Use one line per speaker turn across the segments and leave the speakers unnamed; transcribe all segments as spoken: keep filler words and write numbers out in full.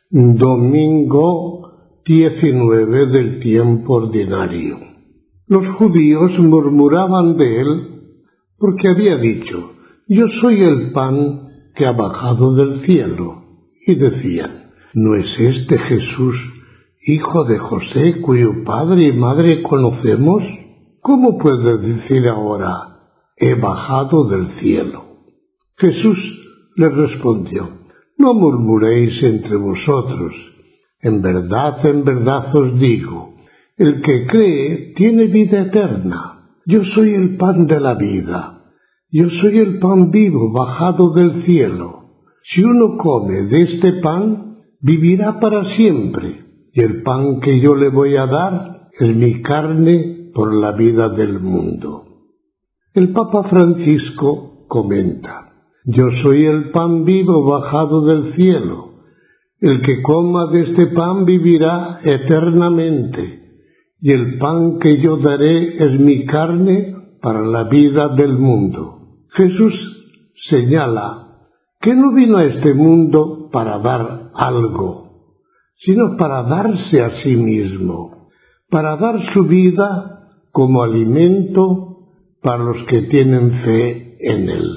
Domingo diecinueve del tiempo ordinario. Los judíos murmuraban de él porque había dicho: yo soy el pan que ha bajado del cielo. Y decían: ¿no es este Jesús, hijo de José, cuyo padre y madre conocemos? ¿Cómo puede decir ahora: he bajado del cielo? Jesús les respondió: no murmuréis entre vosotros. En verdad, en verdad os digo, el que cree tiene vida eterna. Yo soy el pan de la vida. Yo soy el pan vivo bajado del cielo. Si uno come de este pan, vivirá para siempre. Y el pan que yo le voy a dar es mi carne por la vida del mundo. El Papa Francisco comenta: yo soy el pan vivo bajado del cielo. El que coma de este pan vivirá eternamente, y el pan que yo daré es mi carne para la vida del mundo. Jesús señala que no vino a este mundo para dar algo, sino para darse a sí mismo, para dar su vida como alimento para los que tienen fe en él.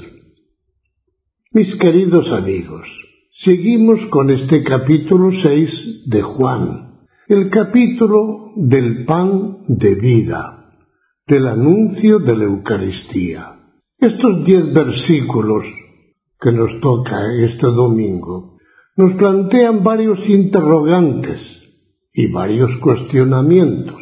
Mis queridos amigos, seguimos con este capítulo seis de Juan, el capítulo del pan de vida, del anuncio de la Eucaristía. Estos diez versículos que nos toca este domingo nos plantean varios interrogantes y varios cuestionamientos.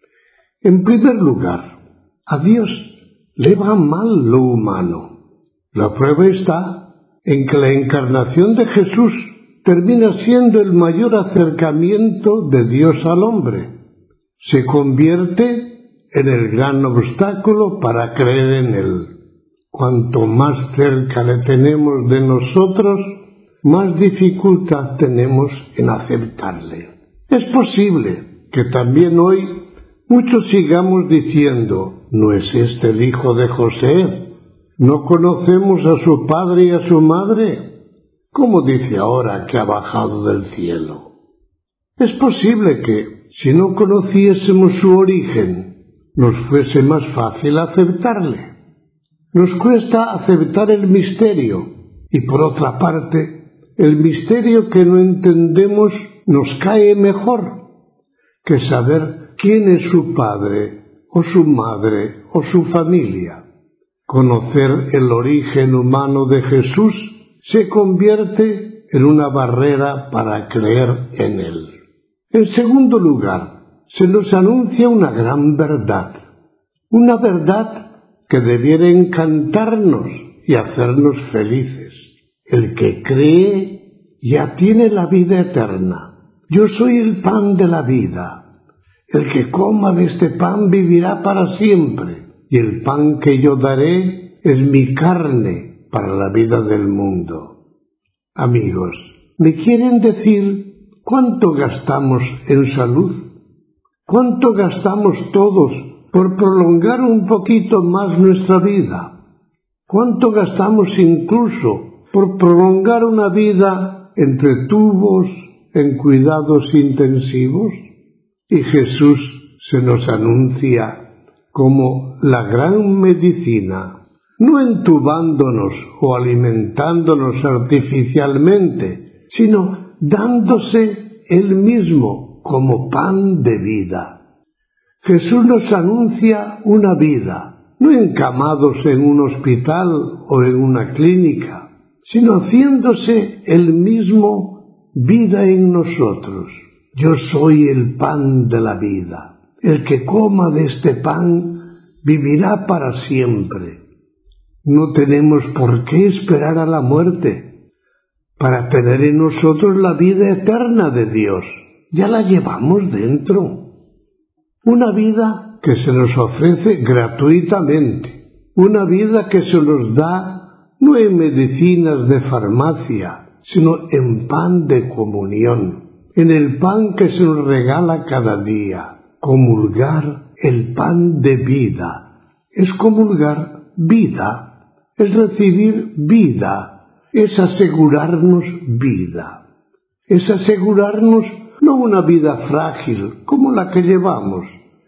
En primer lugar, a Dios le va mal lo humano. La prueba está en que la encarnación de Jesús termina siendo el mayor acercamiento de Dios al hombre. Se convierte en el gran obstáculo para creer en él. Cuanto más cerca le tenemos de nosotros, más dificultad tenemos en aceptarle. Es posible que también hoy muchos sigamos diciendo: ¿no es este el hijo de José? ¿No conocemos a su padre y a su madre? ¿Cómo dice ahora que ha bajado del cielo? Es posible que, si no conociésemos su origen, nos fuese más fácil aceptarle. Nos cuesta aceptar el misterio, y por otra parte, el misterio que no entendemos nos cae mejor que saber quién es su padre, o su madre, o su familia. Conocer el origen humano de Jesús se convierte en una barrera para creer en él. En segundo lugar, se nos anuncia una gran verdad, una verdad que debiera encantarnos y hacernos felices. El que cree ya tiene la vida eterna. Yo soy el pan de la vida. El que coma de este pan vivirá para siempre. Y el pan que yo daré es mi carne para la vida del mundo. Amigos, ¿me quieren decir cuánto gastamos en salud? ¿Cuánto gastamos todos por prolongar un poquito más nuestra vida? ¿Cuánto gastamos incluso por prolongar una vida entre tubos, en cuidados intensivos? Y Jesús se nos anuncia como la gran medicina, no entubándonos o alimentándonos artificialmente, sino dándose él mismo como pan de vida. Jesús nos anuncia una vida, no encamados en un hospital o en una clínica, sino haciéndose él mismo vida en nosotros. Yo soy el pan de la vida. El que coma de este pan vivirá para siempre. No tenemos por qué esperar a la muerte para tener en nosotros la vida eterna de Dios. Ya la llevamos dentro. Una vida que se nos ofrece gratuitamente. Una vida que se nos da no en medicinas de farmacia, sino en pan de comunión, en el pan que se nos regala cada día. Comulgar el pan de vida es comulgar vida, es recibir vida, es asegurarnos vida. es asegurarnos no una vida frágil como la que llevamos,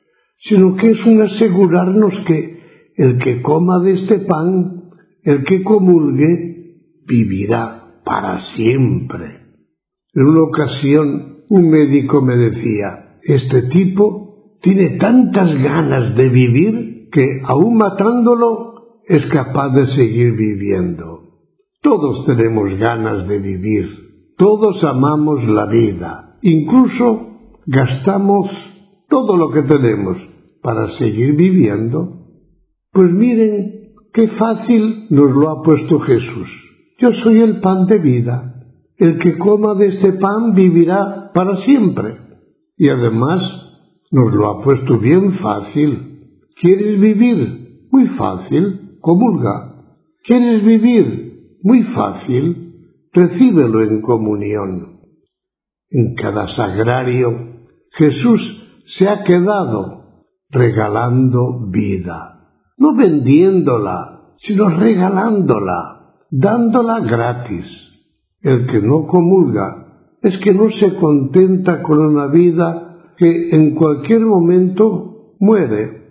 sino que es un asegurarnos que el que coma de este pan, el que comulgue, vivirá para siempre. En una ocasión un médico me decía, este tipo tiene tantas ganas de vivir que aún matándolo es capaz de seguir viviendo. Todos tenemos ganas de vivir, todos amamos la vida, incluso gastamos todo lo que tenemos para seguir viviendo. Pues miren qué fácil nos lo ha puesto Jesús. Yo soy el pan de vida. El que coma de este pan vivirá para siempre. Y además nos lo ha puesto bien fácil. ¿Quieres vivir? Muy fácil. Comulga. ¿Quieres vivir? Muy fácil. Recíbelo en comunión. En cada sagrario Jesús se ha quedado regalando vida. No vendiéndola, sino regalándola, dándola gratis. El que no comulga es que no se contenta con una vida que en cualquier momento muere.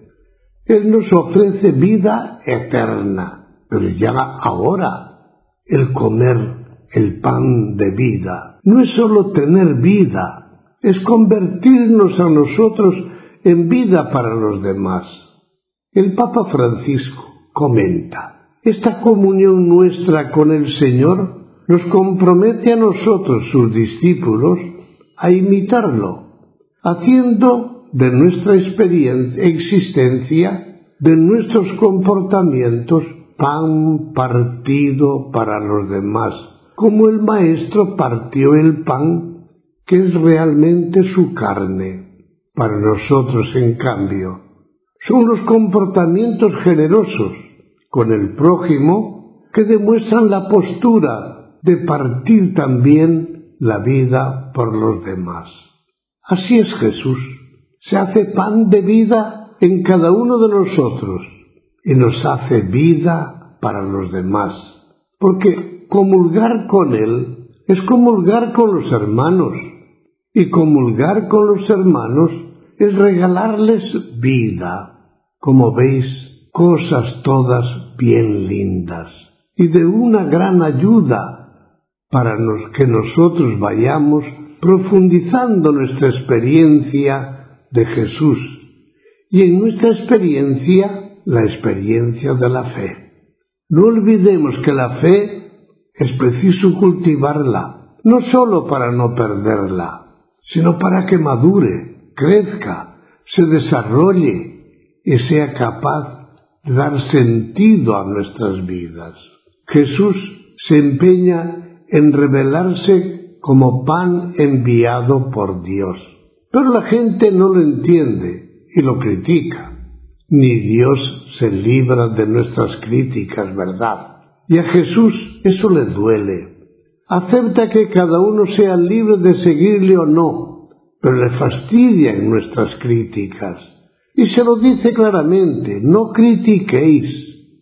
Él nos ofrece vida eterna, pero ya ahora el comer el pan de vida no es solo tener vida, es convertirnos a nosotros en vida para los demás. El Papa Francisco comenta, esta comunión nuestra con el Señor nos compromete a nosotros, sus discípulos, a imitarlo, haciendo de nuestra experiencia, existencia, de nuestros comportamientos, pan partido para los demás, como el Maestro partió el pan, que es realmente su carne. Para nosotros, en cambio, son los comportamientos generosos con el prójimo que demuestran la postura de partir también la vida por los demás. Así es Jesús, se hace pan de vida en cada uno de nosotros y nos hace vida para los demás, porque comulgar con Él es comulgar con los hermanos, y comulgar con los hermanos es regalarles vida. Como veis, cosas todas bien lindas y de una gran ayuda para los que nosotros vayamos profundizando nuestra experiencia de Jesús y en nuestra experiencia la experiencia de la fe. No olvidemos que la fe es preciso cultivarla, no solo para no perderla, sino para que madure, crezca, se desarrolle y sea capaz de dar sentido a nuestras vidas. Jesús se empeña en revelarse como pan enviado por Dios, pero la gente no lo entiende y lo critica. Ni Dios se libra de nuestras críticas, ¿verdad? Y a Jesús eso le duele. Acepta que cada uno sea libre de seguirle o no, pero le fastidian nuestras críticas. Y se lo dice claramente, no critiquéis.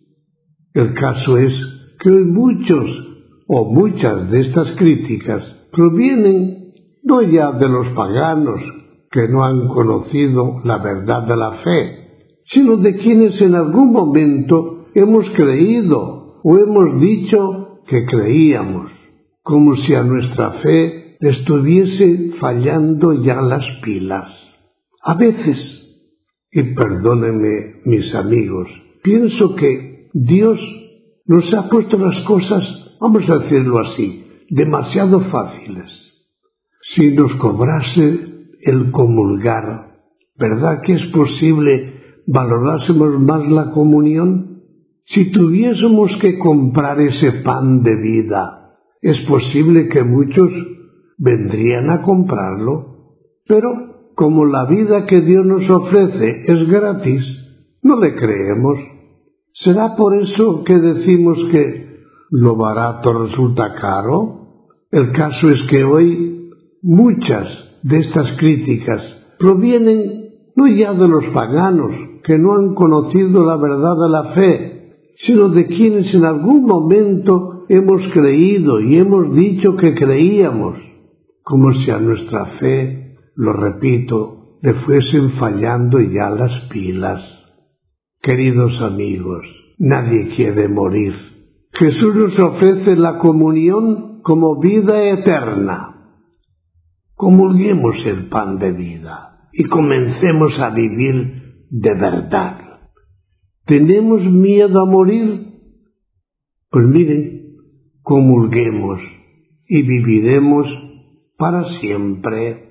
El caso es que hoy muchos o muchas de estas críticas provienen no ya de los paganos que no han conocido la verdad de la fe, sino de quienes en algún momento hemos creído o hemos dicho que creíamos, como si a nuestra fe estuviese fallando ya las pilas. A veces, y perdónenme mis amigos, pienso que Dios nos ha puesto las cosas, vamos a decirlo así, demasiado fáciles. Si nos cobrase el comulgar, ¿verdad que es posible valorásemos más la comunión? Si tuviésemos que comprar ese pan de vida, es posible que muchos vendrían a comprarlo, pero como la vida que Dios nos ofrece es gratis, no le creemos. ¿Será por eso que decimos que lo barato resulta caro? El caso es que hoy muchas de estas críticas provienen no ya de los paganos que no han conocido la verdad de la fe, sino de quienes en algún momento hemos creído y hemos dicho que creíamos, como si a nuestra fe, lo repito, le fuesen fallando ya las pilas. Queridos amigos, nadie quiere morir. Jesús nos ofrece la comunión como vida eterna. Comulguemos el pan de vida y comencemos a vivir de verdad. ¿Tenemos miedo a morir? Pues miren, comulguemos y viviremos para siempre.